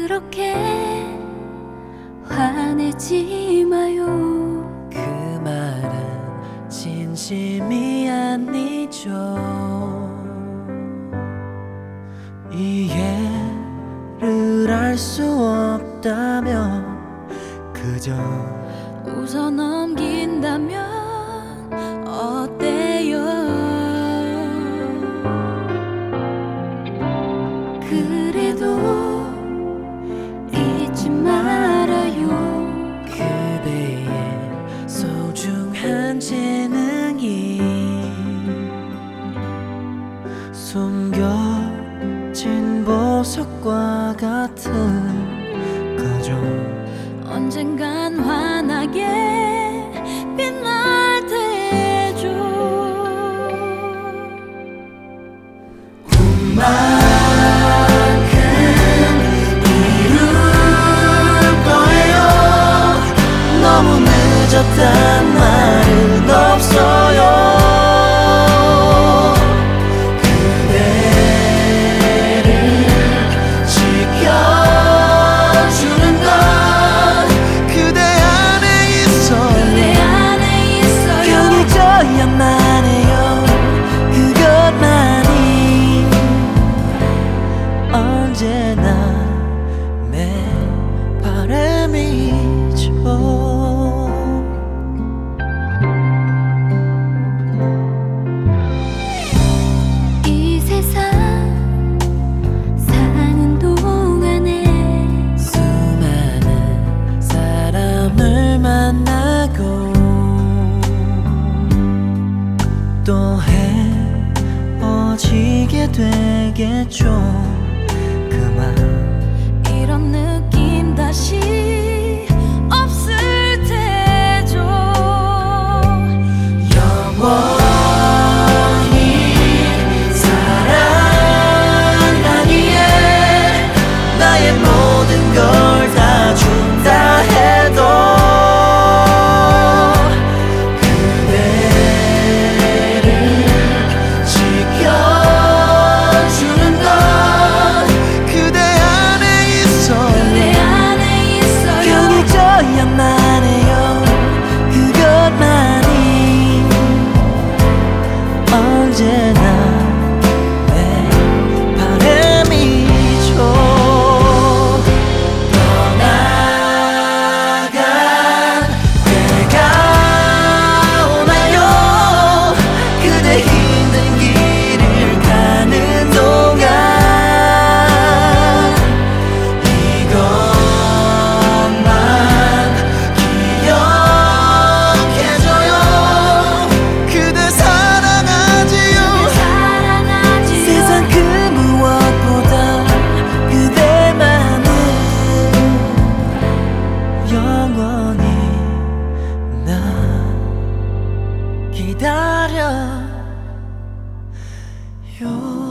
그렇게 화내지 마요. 그 말은 진심이 아니죠. 이해를 할 수 없다면 그저 웃어 넘긴다면 어때요? 그래도 잊지 말아요. 그대의 소중한 재능이 숨겨진 보석과 같은 거죠. 언젠간 환하게 빛날 테죠. 꿈만큼 이룰 거예요. 너무 늦었단 말은 없어요. 그대를 지켜주는 건 그대 안에 있어요. 그대 안에 있어요. 경이져야만 해요. 그것만이 언제나 내 바람이죠. 이 세상 사는 동안에 수많은 사람을 만나고 또 헤어지게 되겠죠. 그만 이런 느낌 다시 없을 테죠. 영원히 사랑하기에 나의 모든 걸 다 준다 해도 그대를 지켜주는 건 그대 안에 있어요. 그대 안에 있어요. 경이져야만 해요. 그것만이 언제나 내 바람이죠. 떠나간 때가 오나요? 그대 힘든 길을 가는 동안 이것만 기억해줘요. 그대 사랑하지요. 사랑하지요. 세상 그 무엇보다 그대만을 영원히 나 기다려요.